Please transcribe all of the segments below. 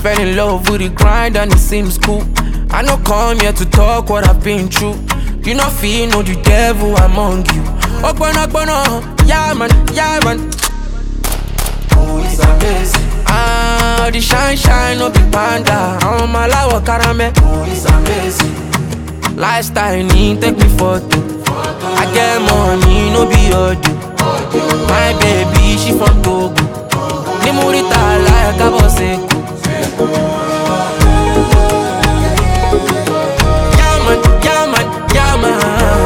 fell in love with the grind and it seems cool. I no come here to talk what I've been through. You not feel no the devil among you. Okbana, yeah man, yeah man. Oh, it's amazing. Ah, the shine, no be panda. I'm a lawa karame. Oh, it's amazing. Lifestyle need take me photo. I get money, no be audio. My baby, she from Togo. Ni murita like a bossy. Yeah man, yeah man, yeah man.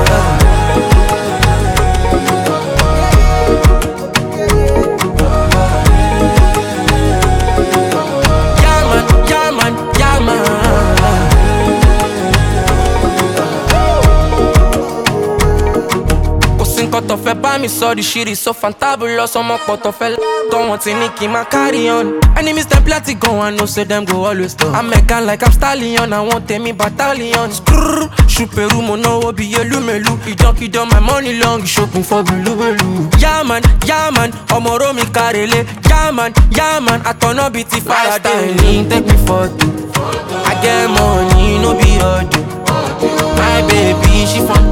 Yeah man, yeah man, yeah man. Cut off a buy me so the shit is so fantabulous. I'm up cut off a don't want to Nicky my carry on. Enemies them plenty go and no say them go always down. I'm Megan like I'm stallion. I want me battalion. Skrrr, shoot Peru mono be a lumelu. You junkie down my money long. You shopping for blue. Yeah man, omoro mi karele. Yeah man, I turn up it if I style. Take me photo. I get money, no be audio. My baby, she from